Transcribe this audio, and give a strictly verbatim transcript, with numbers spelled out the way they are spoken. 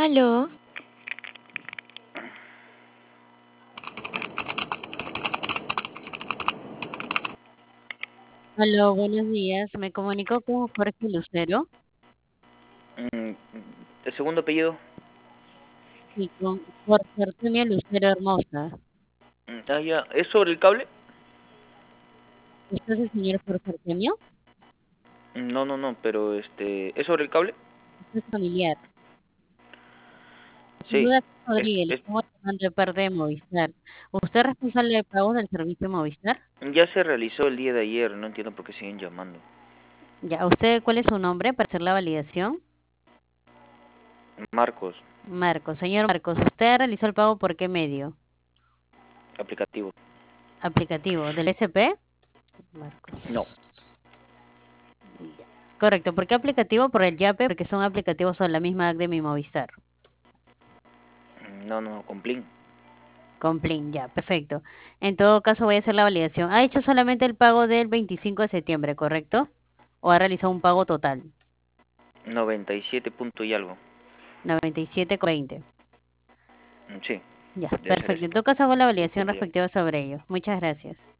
Aló. Hola, buenos días. Me comunico con Jorge Lucero Mm, ¿El segundo apellido? y con Jorge Artemio Lucero Hermosa. Mm, Ah, ya. ¿Es sobre el cable? ¿Usted es el señor Jorge Artemio? Mm, No, no, no, pero este... ¿Es sobre el cable? Usted es familiar. Sí. Saluda a Es, Rodríguez, le es, estamos llamando de parte de Movistar. ¿Usted es responsable de pagos del servicio Movistar? ya se realizó el día de ayer, no entiendo por qué siguen llamando. Ya, ¿usted cuál es su nombre para hacer la validación? Marcos, Marcos. Señor Marcos, ¿usted realizó el pago por qué medio? aplicativo. ¿Aplicativo? ¿Del S P? No, Marcos. Ya. Correcto. ¿Por qué aplicativo? Por el YAPE, porque son aplicativos a la misma app de mi Movistar. mm, no, no, con Plin. Con Plin, ya, perfecto. En todo caso, voy a hacer la validación. ¿Ha hecho solamente el pago del veinticinco de septiembre, correcto? ¿O ha realizado un pago total? noventa y siete punto y algo. noventa y siete con veinte. Mm, Sí, Ya, debe ser perfecto. eso. En todo caso, hago la validación Disculpe ya. respectiva sobre ello. Muchas gracias.